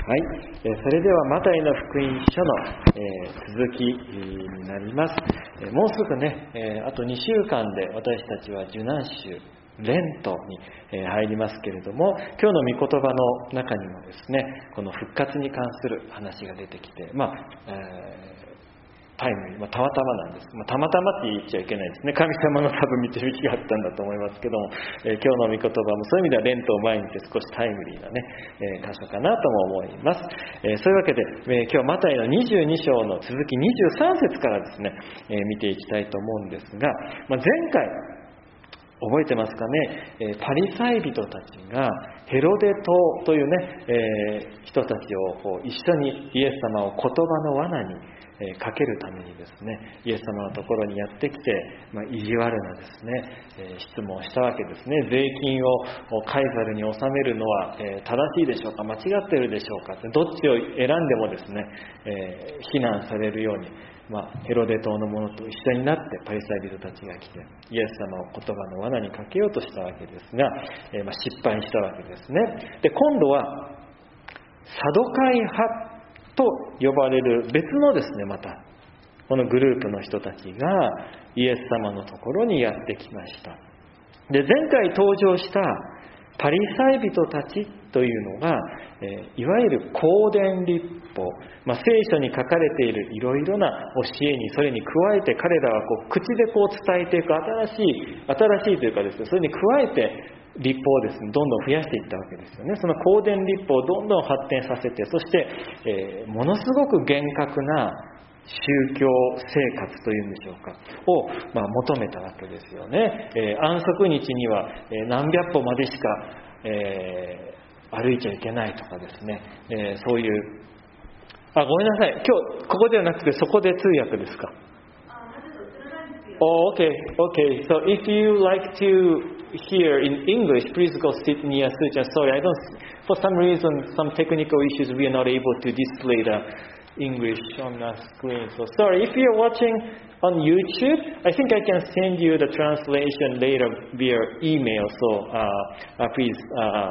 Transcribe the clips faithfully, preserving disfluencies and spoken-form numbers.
はい、えー、それではマタイの福音書の、えー、続きになります。えー、もうすぐね、えー、あとにしゅうかんで私たちは受難週レントに、えー、入りますけれども、今日の御言葉の中にもですね、この復活に関する話が出てきて、まあ、えータイムリー、まあ、たまたまなんです、まあ、たまたまって言っちゃいけないですね。神様の多分導きがあったんだと思いますけども、えー、今日の御言葉もそういう意味ではレントを前にして少しタイムリーなね、えー、箇所かなとも思います。えー、そういうわけで、えー、今日マタイのにじゅうに章の続きにじゅうさん節からですね、えー、見ていきたいと思うんですが、まあ、前回覚えてますかね、えー、パリサイ人たちがヘロデ島というね、えー、人たちをこう一緒にイエス様を言葉の罠にえー、かけるためにですね、イエス様のところにやってきて、まあ、意地悪なですね、えー、質問をしたわけですね。税金をカイザルに納めるのは、えー、正しいでしょうか、間違っているでしょうかって、どっちを選んでもですね、えー、非難されるように、まあ、ヘロデ島の者と一緒になってパリサイ人たちが来てイエス様を言葉の罠にかけようとしたわけですが、えーまあ、失敗したわけですね。で、今度はサドカイ派と呼ばれる別のですね、またこのグループの人たちがイエス様のところにやってきました。で、前回登場したパリサイ人たちというのが、えー、いわゆる公伝律法、まあ、聖書に書かれているいろいろな教えにそれに加えて彼らはこう口でこう伝えていく新しい新しいというかですね、それに加えて律法をですね、どんどん増やしていったわけですよね。その公伝律法をどんどん発展させて、そして、えー、ものすごく厳格な宗教生活というんでしょうかを、まあ、求めたわけですよね。えー、安息日には、えー、何百歩までしか、えー、歩いちゃいけないとかですね、えー、そういうあごめんなさい、今日ここではなくてそこで通訳ですか。Oh, okay, okay. So if you like to hear in English, please go sit near Suchan. Sorry, I don't. For some reason, some technical issues, we are not able to display the English on the screen. So sorry. If you're watching on YouTube, I think I can send you the translation later via email. So uh, uh, please uh,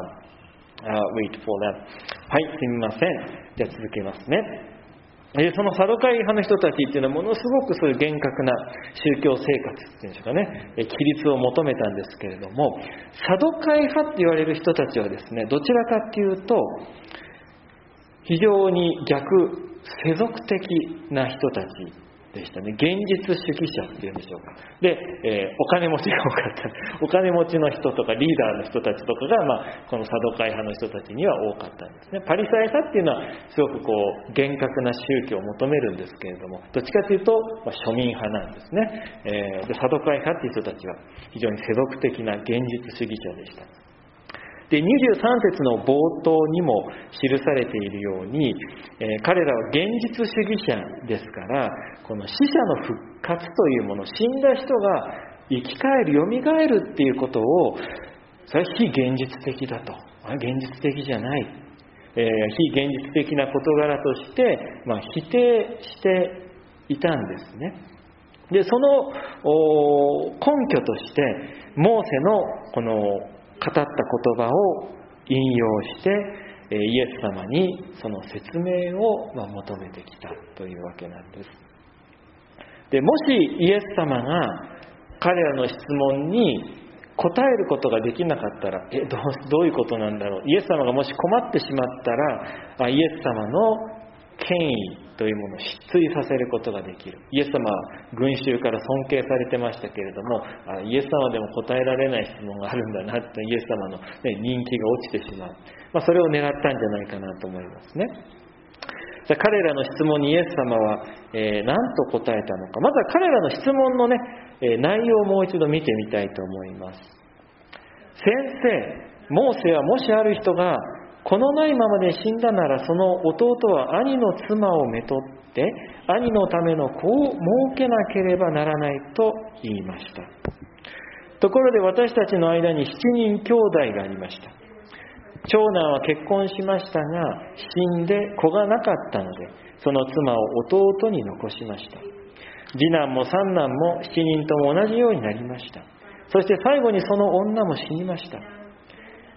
uh, wait for that. はい、すみません。じゃあ続けますね。そのサドカイ派の人たちっていうのはものすごくそういう厳格な宗教生活っていうんでしょうかね、規律を求めたんですけれども、サドカイ派って言われる人たちはですね、どちらかっていうと非常に逆世俗的な人たちでしたね。現実主義者っていうんでしょうか。で、えー、お金持ちが多かった。お金持ちの人とかリーダーの人たちとかが、まあ、このサドカイ派の人たちには多かったんですね。パリサイ派っていうのはすごくこう厳格な宗教を求めるんですけれども、どっちかというと、まあ、庶民派なんですね。えー、でサドカイ派っていう人たちは非常に世俗的な現実主義者でした。で、にじゅうさん節の冒頭にも記されているように、えー、彼らは現実主義者ですから、この死者の復活というもの、死んだ人が生き返る、蘇るっていうことを、それは非現実的だと。現実的じゃない。えー、非現実的な事柄として、まあ、否定していたんですね。で、その根拠として、モーセのこの語った言葉を引用してイエス様にその説明を求めてきたというわけなんです。で、もしイエス様が彼らの質問に答えることができなかったら、えどう、どういうことなんだろう、イエス様がもし困ってしまったら、イエス様の権威というものを失墜させることができる。イエス様は群衆から尊敬されてましたけれども、あイエス様でも答えられない質問があるんだなってイエス様の、ね、人気が落ちてしまう、まあ、それを狙ったんじゃないかなと思いますね。じゃあ彼らの質問にイエス様は、えー、何と答えたのか。まずは彼らの質問のね、えー、内容をもう一度見てみたいと思います。先生、モーセはもしある人がこのないままで死んだなら、その弟は兄の妻をめとって兄のための子を設けなければならないと言いました。ところで私たちの間に七人兄弟がありました。長男は結婚しましたが死んで子がなかったので、その妻を弟に残しました。次男も三男も七人とも同じようになりました。そして最後にその女も死にました。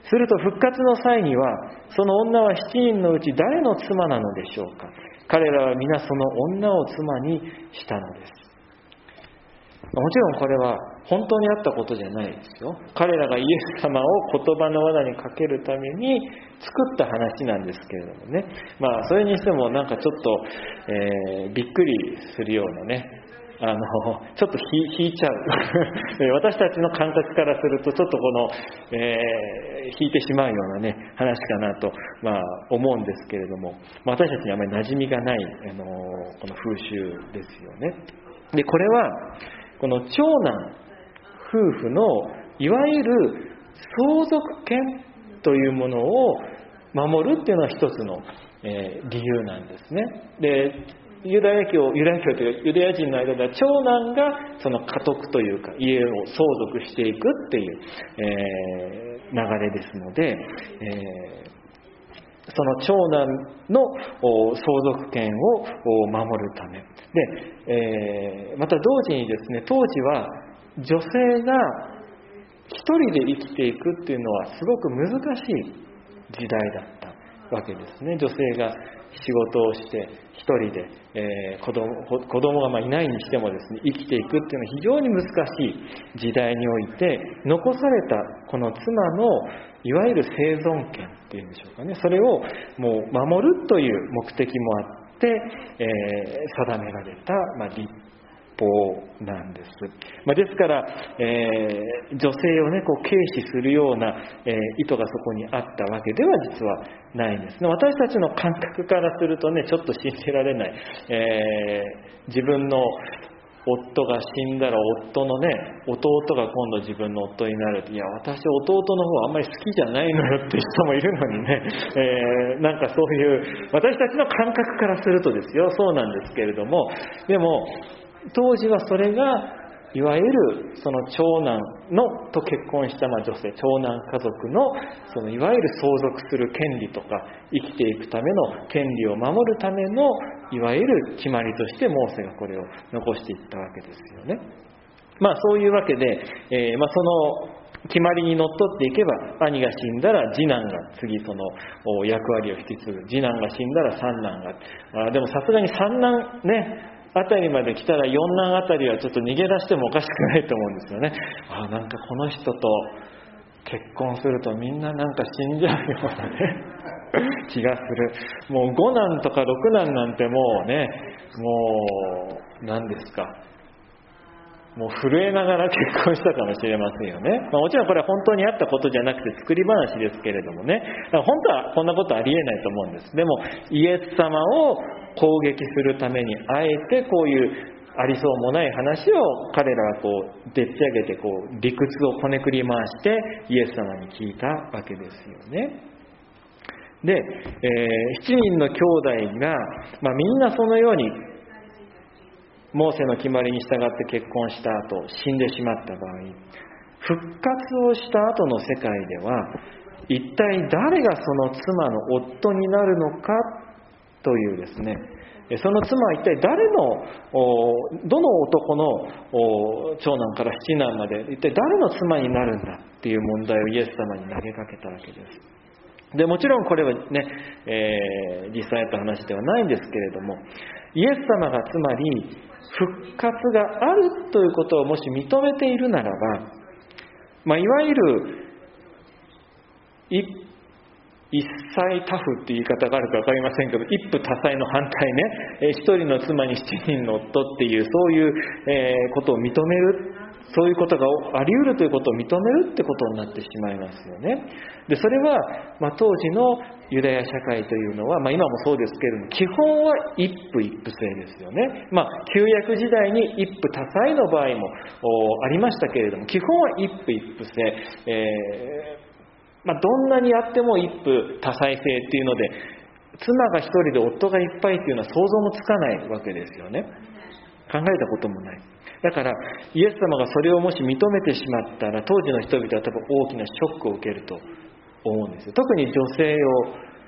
すると復活の際には、その女は七人のうち誰の妻なのでしょうか。彼らは皆その女を妻にしたのです。もちろんこれは本当にあったことじゃないですよ。彼らがイエス様を言葉の罠にかけるために作った話なんですけれどもね。まあそれにしてもなんかちょっと、えー、びっくりするようなね、あのちょっと引いちゃう私たちの感覚からするとちょっとこの、えー、引いてしまうようなね話かなと、まあ、思うんですけれども、まあ、私たちにあまり馴染みがない、あのこの風習ですよね。でこれはこの長男夫婦のいわゆる相続権というものを守るっていうのは一つの、えー、理由なんですね。でユダヤ教、ユダヤ教というかユダヤ人の間では長男がその家督というか家を相続していくっていう、えー、流れですので、えー、その長男の相続権を守るためで、えー、また同時にですね、当時は女性が一人で生きていくっていうのはすごく難しい時代だったわけですね。女性が仕事をして一人で、えー、子供、子供がまあいないにしてもですね、生きていくっていうのは非常に難しい時代において、残されたこの妻のいわゆる生存権っていうんでしょうかね、それをもう守るという目的もあって、えー、定められた、まあ、立法なんです。まあ、ですから、えー、女性をねこう軽視するような、えー、意図がそこにあったわけでは実はないんですね。私たちの感覚からするとねちょっと信じられない、えー、自分の夫が死んだら夫のね弟が今度自分の夫になる。いや私弟の方はあんまり好きじゃないのよって人もいるのにね、えー、なんかそういう私たちの感覚からするとですよ、そうなんですけれども、でも当時はそれがいわゆるその長男のと結婚したまあ女性、長男家族のそのいわゆる相続する権利とか生きていくための権利を守るためのいわゆる決まりとしてモーセがこれを残していったわけですよね。まあそういうわけで、えー、まあその決まりにのっとっていけば、兄が死んだら次男が次その役割を引き継ぐ、次男が死んだら三男が、あでもさすがに三男ねあたりまで来たら四男あたりはちょっと逃げ出してもおかしくないと思うんですよね。あなんかこの人と結婚するとみんななんか死んじゃうようなね気がする。もう五男とか六男なんてもうね、もう何ですか、もう震えながら結婚したかもしれませんよね。まあ、もちろんこれは本当にあったことじゃなくて作り話ですけれどもね、だから本当はこんなことありえないと思うんです。でもイエス様を攻撃するためにあえてこういうありそうもない話を彼らはこうでっち上げてこう理屈をこねくり回してイエス様に聞いたわけですよね。で、えー、七人の兄弟が、まあ、みんなそのようにモーセの決まりに従って結婚した後死んでしまった場合、復活をした後の世界では一体誰がその妻の夫になるのかというですね、その妻は一体誰のどの男の長男から七男まで一体誰の妻になるんだっていう問題をイエス様に投げかけたわけです。でもちろんこれはね、えー、実際あった話ではないんですけれども、イエス様がつまり復活があるということをもし認めているならば、まあ、いわゆる一一妻多夫っていう言い方があるか分かりませんけど、一夫多妻の反対ね、一人の妻に七人の夫っていうそういう、えー、ことを認める、そういうことがあり得るということを認めるってことになってしまいますよね。でそれは、まあ、当時のユダヤ社会というのは、まあ、今もそうですけれども基本は一夫一夫制ですよね。まあ、旧約時代に一夫多妻の場合もありましたけれども、基本は一夫一夫制、えーまあ、どんなにあっても一夫多妻制っていうので、妻が一人で夫がいっぱいっていうのは想像もつかないわけですよね。考えたこともない。だからイエス様がそれをもし認めてしまったら、当時の人々は多分大きなショックを受けると思うんですよ。特に女性を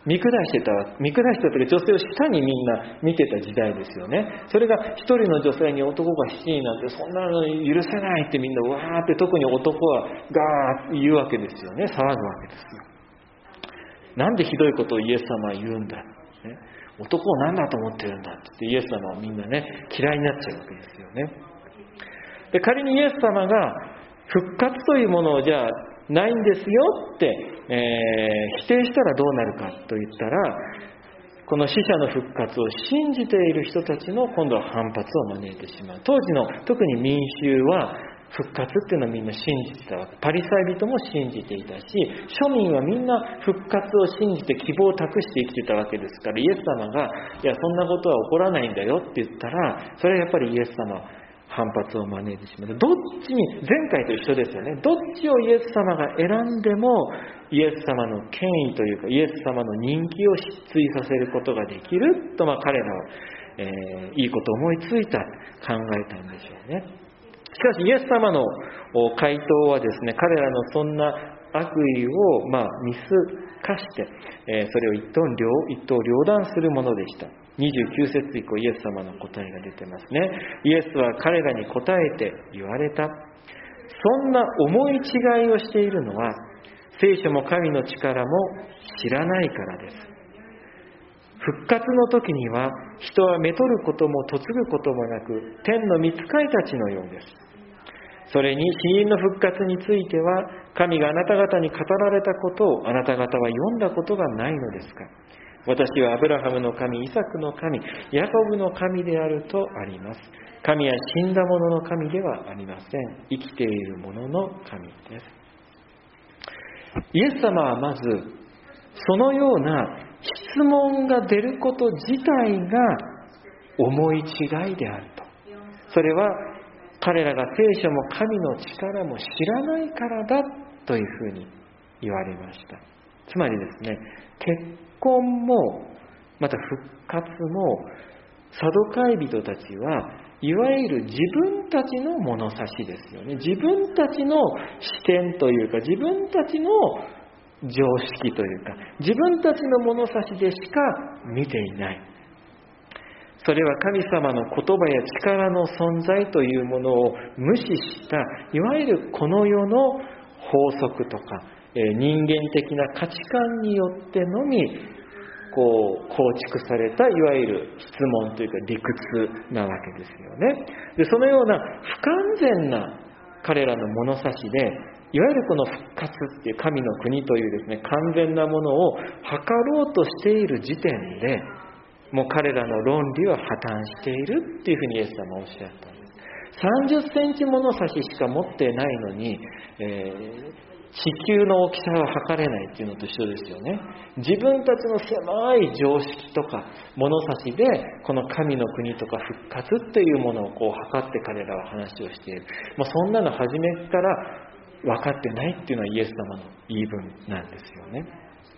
見下してた、見下してたというか女性を下にみんな見てた時代ですよね。それが一人の女性に男が七人なんてそんなの許せないってみんなわーって特に男はガーッ言うわけですよね。騒ぐわけですよ。なんでひどいことをイエス様は言うんだ、ね、男を何だと思ってるんだってイエス様はみんなね嫌いになっちゃうわけですよね。で仮にイエス様が復活というものをじゃあないんですよって、えー、否定したらどうなるかといったら、この死者の復活を信じている人たちの今度は反発を招いてしまう。当時の特に民衆は復活っていうのをみんな信じてたわけ。パリサイ人も信じていたし、庶民はみんな復活を信じて希望を託して生きてたわけですから、イエス様がいやそんなことは起こらないんだよって言ったら、それはやっぱりイエス様反発を招いてしまう。どっちに、前回と一緒ですよね。どっちをイエス様が選んでもイエス様の権威というかイエス様の人気を失墜させることができると、まあ、彼らは、えー、いいことを思いついた、考えたんでしょうね。しかしイエス様の回答はですね、彼らのそんな悪意を、まあ、見透かして、えー、それを一刀両一刀両断するものでした。にじゅうきゅう節以降イエス様の答えが出てますね。イエスは彼らに答えて言われた。そんな思い違いをしているのは聖書も神の力も知らないからです。復活の時には人はめとることも嫁ぐこともなく天の御使いたちのようです。それに死人の復活については神があなた方に語られたことをあなた方は読んだことがないのですか。私はアブラハムの神、イサクの神、ヤコブの神であるとあります。神は死んだ者の神ではありません。生きている者の神です。イエス様はまずそのような質問が出ること自体が思い違いであると。それは彼らが聖書も神の力も知らないからだというふうに言われました。つまりですね、結婚もまた復活もサドカイ人たちはいわゆる自分たちの物差しですよね。自分たちの視点というか自分たちの常識というか自分たちの物差しでしか見ていない。それは神様の言葉や力の存在というものを無視したいわゆるこの世の法則とか人間的な価値観によってのみこう構築されたいわゆる質問というか理屈なわけですよね。でそのような不完全な彼らの物差しでいわゆるこの復活っていう神の国というですね完全なものを測ろうとしている時点でもう彼らの論理は破綻しているっていうふうにイエス様はおっしゃったんです。さんじゅっセンチ物差ししか持ってないのに、えー地球の大きさは測れないっていうのと一緒ですよね。自分たちの狭い常識とか物差しでこの神の国とか復活っていうものをこう測って彼らは話をしている。もうそんなの初めから分かってないっていうのはイエス様の言い分なんですよね。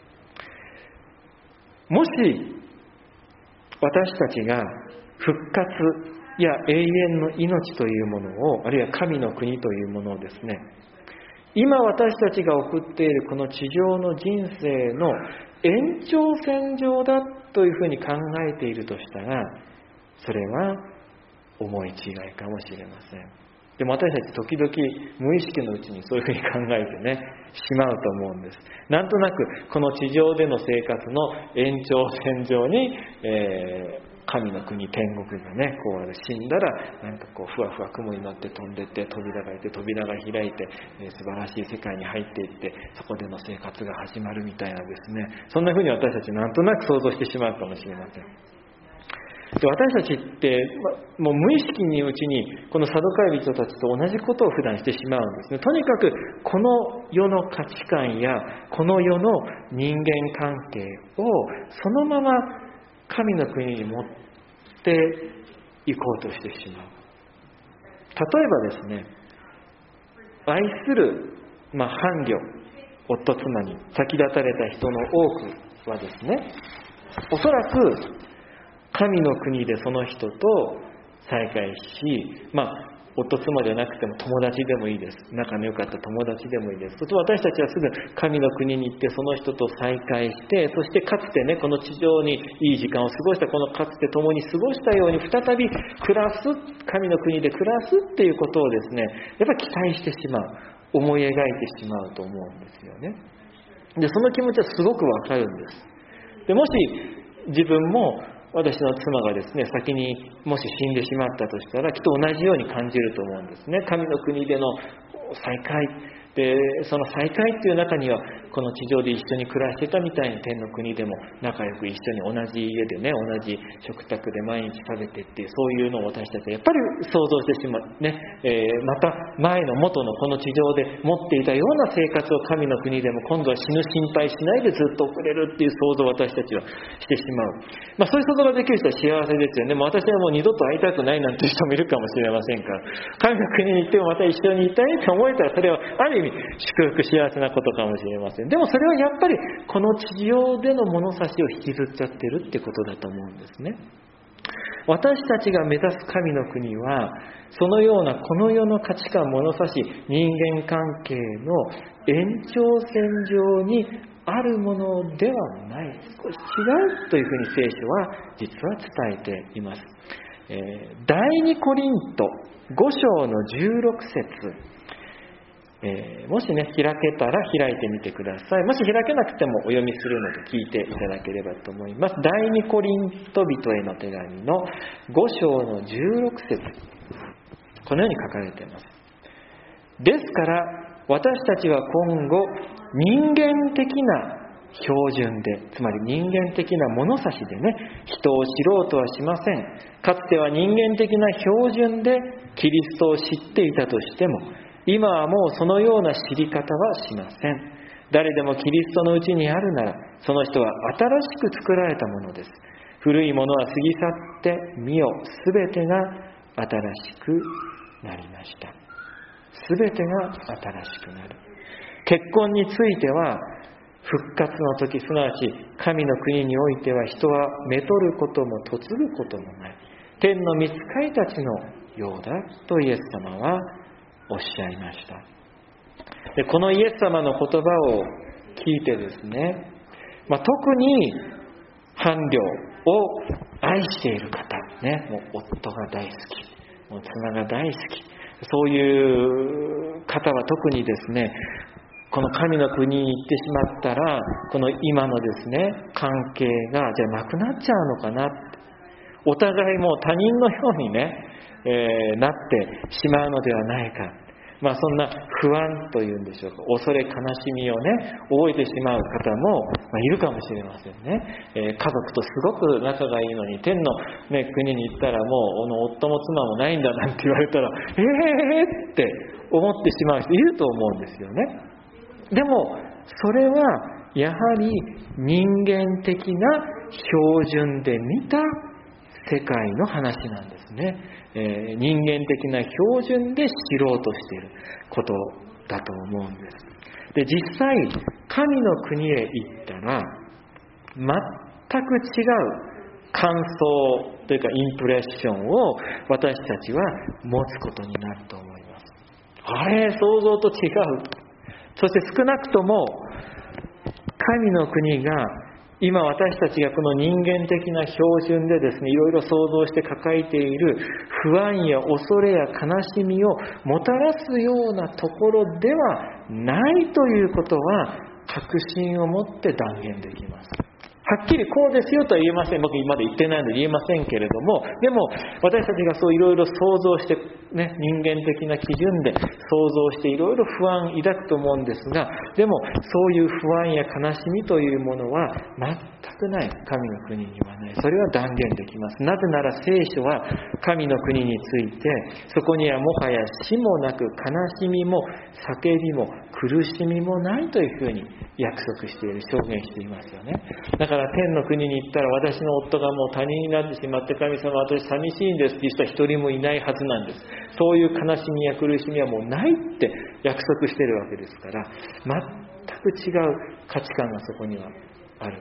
もし私たちが復活や永遠の命というものを、あるいは神の国というものをですね、今私たちが送っているこの地上の人生の延長線上だというふうに考えているとしたら、それは思い違いかもしれません。でも私たち時々無意識のうちにそういうふうに考えてね、しまうと思うんです。なんとなくこの地上での生活の延長線上に、えー神の国、天国がね、こう死んだらなんかこうふわふわ雲になって飛んでって扉が開いて扉が開いて、えー、素晴らしい世界に入っていってそこでの生活が始まるみたいなですね、そんな風に私たちなんとなく想像してしまうかもしれません。で私たちって、ま、もう無意識にうちにこのサドカイ人たちと同じことを普段してしまうんですね。とにかくこの世の価値観やこの世の人間関係をそのまま神の国に持っていこうとしてしまう。例えばですね、愛する、まあ、伴侶、夫妻に先立たれた人の多くはですね、おそらく神の国でその人と再会し、まあ、 夫妻じゃなくても友達でもいいです。仲の良かった友達でもいいです。そうすると私たちはすぐ神の国に行って、その人と再会して、そしてかつてね、この地上にいい時間を過ごした、このかつて共に過ごしたように再び暮らす、神の国で暮らすっていうことをですね、やっぱり期待してしまう、思い描いてしまうと思うんですよね。で、その気持ちはすごくわかるんです。で、もし自分も私の妻がですね、先にもし死んでしまったとしたら、きっと同じように感じると思うんですね。神の国での再会で、その再会っていう中には、この地上で一緒に暮らしてたみたいに天の国でも仲良く一緒に同じ家でね、同じ食卓で毎日食べてっていう、そういうのを私たちはやっぱり想像してしまうね、えー、また前の元のこの地上で持っていたような生活を神の国でも今度は死ぬ心配しないでずっと送れるっていう想像を私たちはしてしまう。まあそういう想像ができる人は幸せですよね。もう私はもう二度と会いたくないなんていう人もいるかもしれませんから、神の国に行ってもまた一緒にいたいと思えたら、それはある意味祝福幸せなことかもしれません。でもそれはやっぱりこの地上での物差しを引きずっちゃってるってことだと思うんですね。私たちが目指す神の国は、そのようなこの世の価値観、物差し、人間関係の延長線上にあるものではない、少し違うというふうに聖書は実は伝えています。えー、第二コリントご章のじゅうろく節、えー、もしね開けたら開いてみてください。もし開けなくてもお読みするので聞いていただければと思います。第二コリント人への手紙のご章のじゅうろく節、このように書かれています。ですから私たちは今後人間的な標準で、つまり人間的な物差しでね、人を知ろうとはしません。かつては人間的な標準でキリストを知っていたとしても、今はもうそのような知り方はしません。誰でもキリストのうちにあるなら、その人は新しく作られたものです。古いものは過ぎ去って見よ、すべてが新しくなりました。すべてが新しくなる。結婚については、復活の時、すなわち神の国においては人はめとることも嫁ぐこともない。天の御使いたちのようだとイエス様はおっしゃいました。で、このイエス様の言葉を聞いてですね、まあ、特に伴侶を愛している方、ね、もう夫が大好き、もう妻が大好き、そういう方は特にですね、この神の国に行ってしまったら、この今のですね、関係がじゃあなくなっちゃうのかなって、お互いもう他人のようにね、えー、なってしまうのではないか。まあそんな不安というんでしょうか、恐れ悲しみをね、覚えてしまう方も、まあ、いるかもしれませんね。えー、家族とすごく仲がいいのに、天の、ね、国に行ったらもう、この夫も妻もないんだなんて言われたら、えーって思ってしまう人いると思うんですよね。でもそれはやはり人間的な標準で見た世界の話なんですね。えー、人間的な標準で知ろうとしていることだと思うんです。で、実際神の国へ行ったら全く違う感想というかインプレッションを私たちは持つことになると思います。あれ、想像と違う。そして少なくとも神の国が今私たちがこの人間的な標準でですね、いろいろ想像して抱えている不安や恐れや悲しみをもたらすようなところではないということは確信を持って断言できます。はっきりこうですよとは言えません。僕まだ言ってないので言えませんけれども、でも私たちがそういろいろ想像して、ね、人間的な基準で想像していろいろ不安抱くと思うんですが、でもそういう不安や悲しみというものは全くない。神の国にはない。それは断言できます。なぜなら聖書は神の国について、そこにはもはや死もなく悲しみも叫びも苦しみもないというふうに約束している、証言していますよね。だから天の国に行ったら私の夫がもう他人になってしまって神様私寂しいんですっていう人は一人もいないはずなんです。そういう悲しみや苦しみはもうないって約束しているわけですから、全く違う価値観がそこにはある。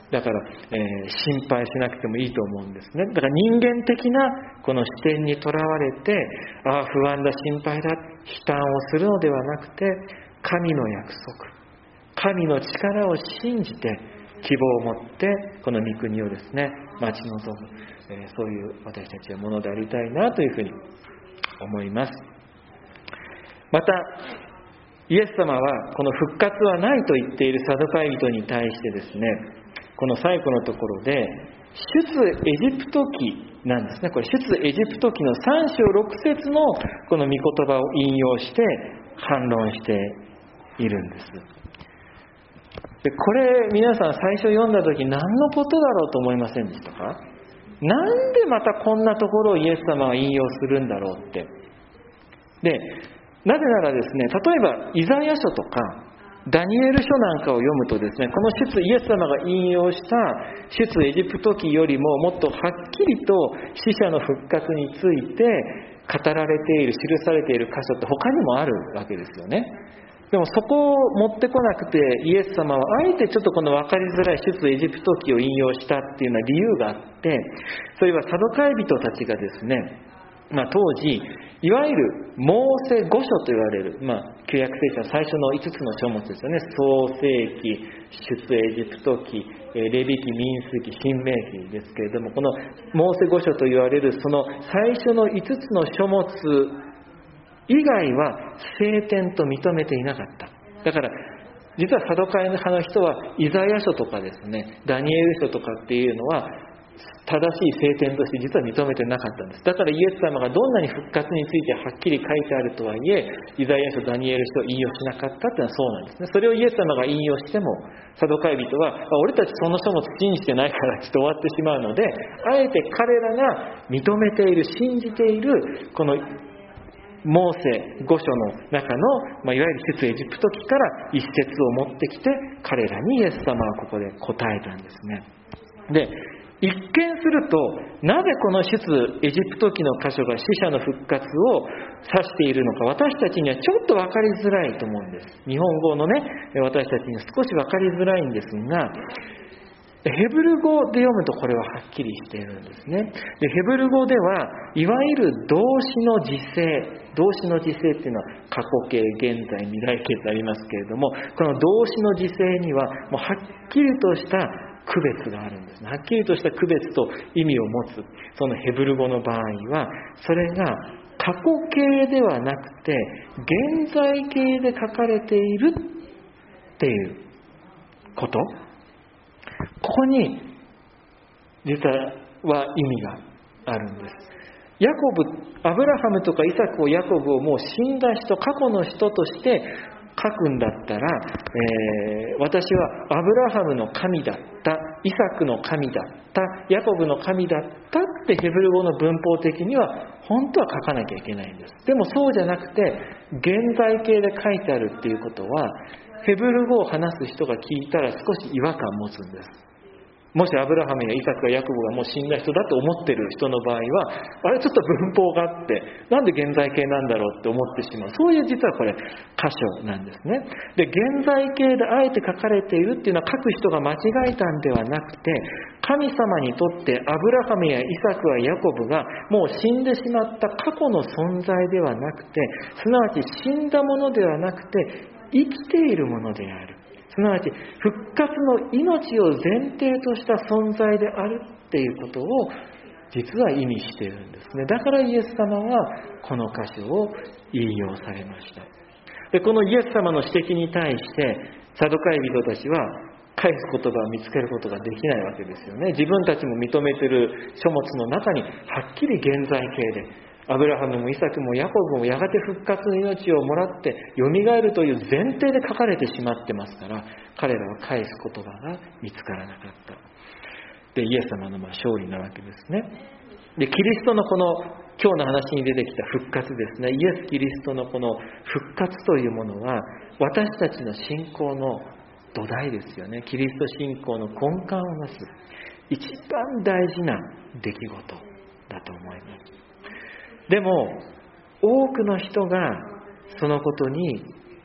だから、えー、心配しなくてもいいと思うんですね。だから人間的なこの視点にとらわれて、ああ不安だ、心配だ、悲嘆をするのではなくて、神の約束、神の力を信じて希望を持ってこの御国をですね待ち望む、えー、そういう私たちはものでありたいなというふうに思います。またイエス様はこの復活はないと言っているサドカイ人に対してですね、この最後のところで出エジプト記なんですね。これ出エジプト記のさん章ろく節のこの御言葉を引用して反論しているんです。でこれ皆さん最初読んだ時何のことだろうと思いませんでしたか？なんでまたこんなところをイエス様は引用するんだろうって。でなぜならですね、例えばイザヤ書とかダニエル書なんかを読むとですね、この出イエス様が引用した出エジプト記よりももっとはっきりと死者の復活について語られている、記されている箇所って他にもあるわけですよね。でもそこを持ってこなくてイエス様はあえてちょっとこの分かりづらい出エジプト記を引用したっていうような理由があって、それはサドカイ人たちがですね、まあ、当時いわゆるモーセ五書と言われる、まあ、旧約聖書の最初のいつつの書物ですよね。創世記、出エジプト記、レビ記、民数記、申命記ですけれども、このモーセ五書と言われるその最初のいつつの書物以外は聖典と認めていなかった。だから実はサドカイ派の人はイザヤ書とかですね、ダニエル書とかっていうのは正しい聖典として実は認めてなかったんです。だからイエス様がどんなに復活についてはっきり書いてあるとはいえ、イザヤ書、ダニエル書を引用しなかったっていうのはそうなんですね。それをイエス様が引用してもサドカイ人は俺たちその書物信じてないからちょっと終わってしまうので、あえて彼らが認めている、信じているこのモーセ五書の中の、まあ、いわゆる出エジプト記から一節を持ってきて彼らにイエス様はここで答えたんですね。で一見するとなぜこの出エジプト記の箇所が死者の復活を指しているのか、私たちにはちょっと分かりづらいと思うんです。日本語のね私たちには少し分かりづらいんですが、ヘブル語で読むとこれははっきりしているんですね。でヘブル語ではいわゆる動詞の時制、動詞の時制っていうのは過去形、現在、未来形とありますけれども、この動詞の時制にはもうはっきりとした区別があるんですね。はっきりとした区別と意味を持つそのヘブル語の場合は、それが過去形ではなくて現在形で書かれているっていうこと、ここに実は意味があるんです。ヤコブ、アブラハムとかイサクをヤコブをもう死んだ人、過去の人として書くんだったら、えー、私はアブラハムの神だった、イサクの神だった、ヤコブの神だったってヘブル語の文法的には本当は書かなきゃいけないんです。でもそうじゃなくて現在形で書いてあるっていうことは、ヘブル語を話す人が聞いたら少し違和感を持つんです。もしアブラハムやイサクやヤコブがもう死んだ人だと思ってる人の場合は、あれちょっと文法があってなんで現在形なんだろうって思ってしまう、そういう実はこれ箇所なんですね。で現在形であえて書かれているっていうのは書く人が間違えたんではなくて、神様にとってアブラハムやイサクやヤコブがもう死んでしまった過去の存在ではなくて、すなわち死んだものではなくて生きているものである、すなわち復活の命を前提とした存在であるっていうことを実は意味しているんですね。だからイエス様はこの箇所を引用されました。でこのイエス様の指摘に対してサドカイ人たちは返す言葉を見つけることができないわけですよね。自分たちも認めている書物の中にはっきり現在形でアブラハムもイサクもヤコブもやがて復活の命をもらってよみがえるという前提で書かれてしまってますから、彼らは返す言葉が見つからなかった。でイエス様のまあ勝利なわけですね。でキリストのこの今日の話に出てきた復活ですね、イエス・キリストのこの復活というものは私たちの信仰の土台ですよね。キリスト信仰の根幹をなす一番大事な出来事だと思います。でも多くの人がそのことに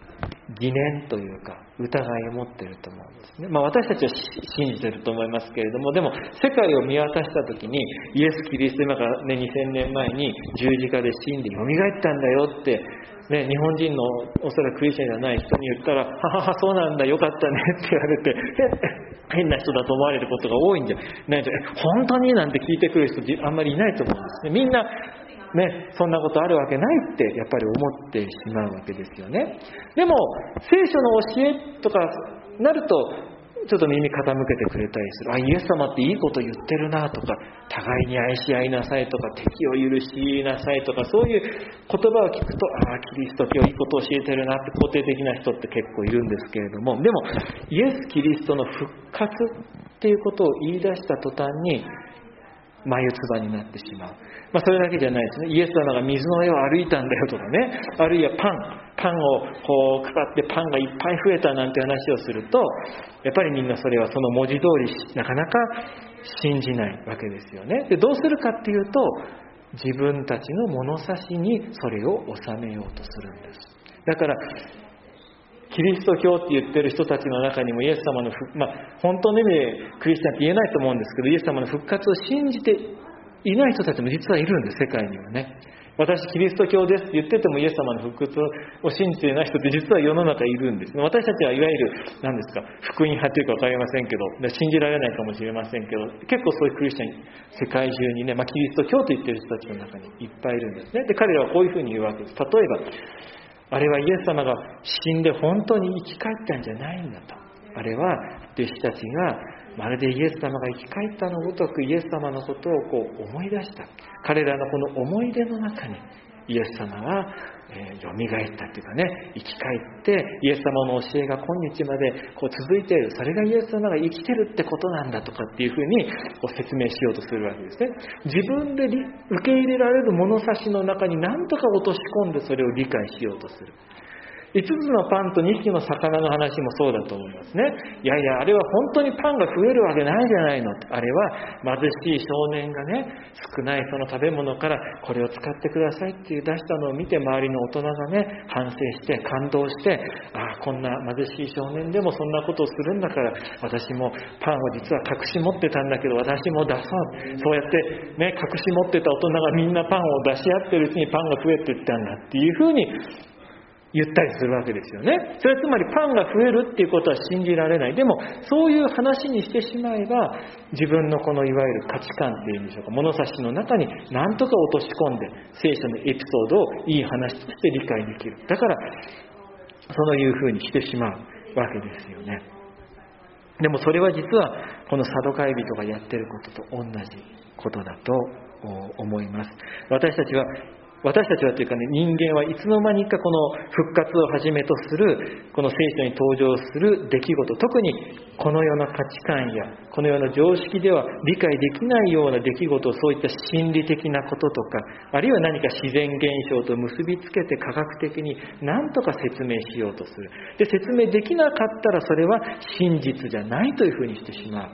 疑念というか疑いを持っていると思うんですね。まあ私たちは信じていると思いますけれども、でも世界を見渡した時にイエス・キリスト今からねにせんねんまえに十字架で死んでよみがえったんだよって、ね、日本人のおそらくクリスチャンじゃない人に言ったら、はははそうなんだよかったねって言われて変な人だと思われることが多いんじゃないじゃ本当になんて聞いてくる人あんまりいないと思うんですね。みんなね、そんなことあるわけないってやっぱり思ってしまうわけですよね。でも聖書の教えとかなるとちょっと耳傾けてくれたりする。あ、イエス様っていいこと言ってるなとか、互いに愛し合いなさいとか、敵を許しなさいとか、そういう言葉を聞くと、ああキリスト教いいことを教えてるなって肯定的な人って結構いるんですけれども、でもイエス・キリストの復活っていうことを言い出した途端に眉唾になってしまう。まあそれだけじゃないですね。イエス様が水の上を歩いたんだよとかね、あるいはパンパンをこう配ってパンがいっぱい増えたなんて話をすると、やっぱりみんなそれはその文字通りなかなか信じないわけですよね。でどうするかっていうと、自分たちの物差しにそれを収めようとするんです。だからキリスト教って言ってる人たちの中にもイエス様の復、まあ、本当の意味でクリスチャンって言えないと思うんですけど、イエス様の復活を信じていない人たちも実はいるんです、世界にはね。私キリスト教ですって言っててもイエス様の復活を信じていない人って実は世の中いるんです。私たちはいわゆる何ですか、福音派というか分かりませんけど、信じられないかもしれませんけど、結構そういうクリスチャン世界中にね、まあ、キリスト教と言ってる人たちの中にいっぱいいるんですね。で彼らはこういうふうに言うわけです。例えばあれはイエス様が死んで本当に生き返ったんじゃないんだと。あれは弟子たちがまるでイエス様が生き返ったのごとくイエス様のことをこう思い出した。彼らのこの思い出の中にイエス様は、えー、蘇ったというかね、生き返ってイエス様の教えが今日までこう続いている。それがイエス様が生きてるってことなんだとかっていうふうにこう説明しようとするわけですね。自分で受け入れられる物差しの中に何とか落とし込んでそれを理解しようとする。いつつのパンとにひきの魚の話もそうだと思いますね。いやいや、あれは本当にパンが増えるわけないじゃないの。あれは貧しい少年がね、少ないその食べ物からこれを使ってくださいっていう出したのを見て、周りの大人がね、反省して感動して、ああ、こんな貧しい少年でもそんなことをするんだから、私もパンを実は隠し持ってたんだけど、私も出そう。そうやってね、隠し持ってた大人がみんなパンを出し合ってるうちにパンが増えていったんだっていうふうに言ったりするわけですよね。それはつまりパンが増えるっていうことは信じられない。でもそういう話にしてしまえば、自分のこのいわゆる価値観っていうんでしょうか、物差しの中に何とか落とし込んで聖書のエピソードをいい話として理解できる。だからそういうふうにしてしまうわけですよね。でもそれは実はこのサドカイ人がやってることと同じことだと思います。私たちは私たちはというかね、人間はいつの間にかこの復活をはじめとするこの聖書に登場する出来事、特にこの世の価値観やこの世の常識では理解できないような出来事を、そういった心理的なこととか、あるいは何か自然現象と結びつけて科学的に何とか説明しようとする。で、説明できなかったらそれは真実じゃないというふうにしてしまう。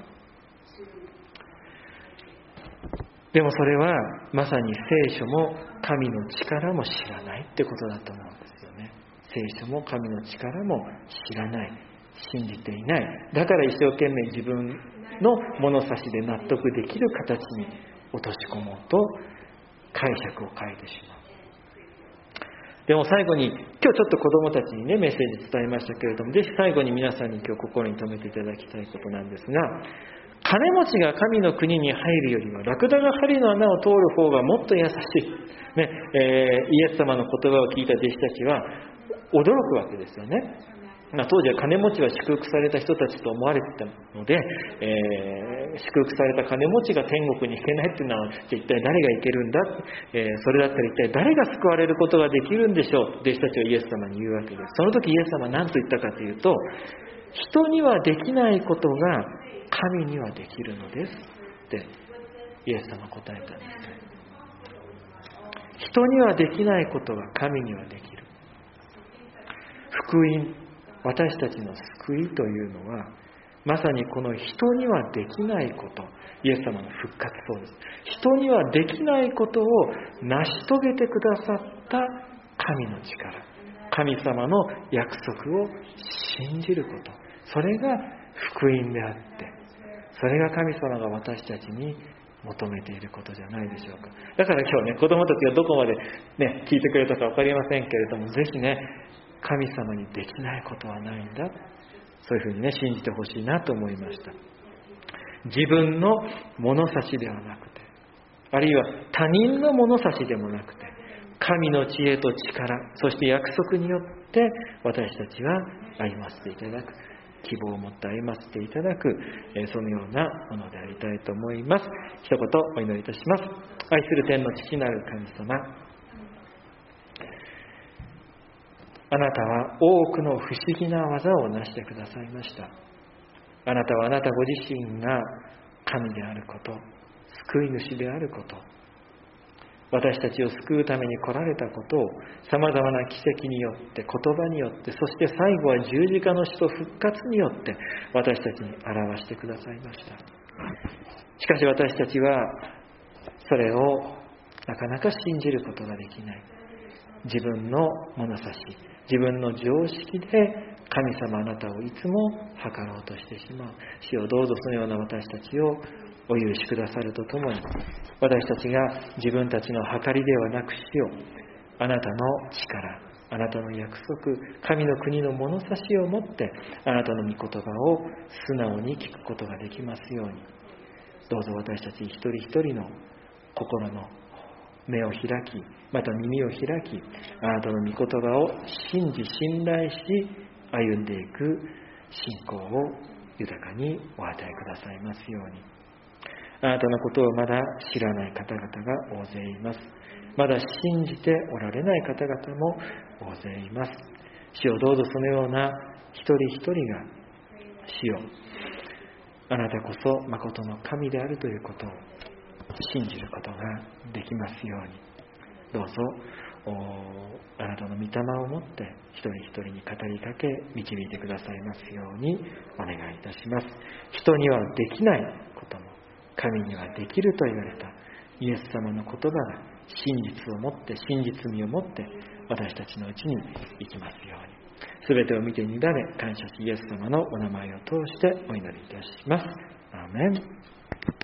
でもそれはまさに聖書も神の力も知らないってことだと思うんですよね。聖書も神の力も知らない、信じていない。だから一生懸命自分の物差しで納得できる形に落とし込もうと解釈を変えてしまう。でも最後に、今日ちょっと子供たちにねメッセージ伝えましたけれども、ぜひ最後に皆さんに今日心に留めていただきたいことなんですが、金持ちが神の国に入るよりはラクダが針の穴を通る方がもっと優しい、ねえー、イエス様の言葉を聞いた弟子たちは驚くわけですよね。まあ、当時は金持ちは祝福された人たちと思われてたので、えー、祝福された金持ちが天国に行けないっていうのは一体誰が行けるんだ、えー、それだったら一体誰が救われることができるんでしょう、弟子たちはイエス様に言うわけです。その時イエス様は何と言ったかというと、人にはできないことが神にはできるのですってイエス様は答えたんです。人にはできないことが神にはできる。福音、私たちの救いというのはまさにこの人にはできないこと、イエス様の復活、そうです。人にはできないことを成し遂げてくださった神の力、 神様の約束を信じること、それが福音であって、それが神様が私たちに求めていることじゃないでしょうか。だから今日ね、子供たちがどこまでね、聞いてくれたか分かりませんけれども、ぜひね、神様にできないことはないんだ、そういうふうにね、信じてほしいなと思いました。自分の物差しではなくて、あるいは他人の物差しでもなくて、神の知恵と力、そして約束によって私たちは歩ませていただく、希望を持って歩ませていただく、そのようなものでありたいと思います。一言お祈りいたします。愛する天の父なる神様、あなたは多くの不思議な技を成してくださいました。あなたはあなたご自身が神であること、救い主であること、私たちを救うために来られたことを様々な奇跡によって、言葉によって、そして最後は十字架の死と復活によって私たちに表してくださいました。しかし私たちはそれをなかなか信じることができない。自分の物差し、自分の常識で神様あなたをいつも測ろうとしてしまう。主よ、どうぞそのような私たちをお許しくださるとともに、私たちが自分たちの計りではなく、主よ、あなたの力、あなたの約束、神の国の物差しを持ってあなたの御言葉を素直に聞くことができますように、どうぞ私たち一人一人の心の目を開き、また耳を開き、あなたの御言葉を信じ信頼し歩んでいく信仰を豊かにお与えくださいますように。あなたのことをまだ知らない方々が大勢います。まだ信じておられない方々も大勢います。主よ、どうぞそのような一人一人が、主よ、あなたこそ誠の神であるということを信じることができますように、どうぞあなたの御霊をもって一人一人に語りかけ導いてくださいますようにお願いいたします。人にはできないことも神にはできると言われたイエス様の言葉が真実をもって、真実味をもって私たちのうちに生きますように。すべてを見て委ね感謝し、イエス様のお名前を通してお祈りいたします。アーメン。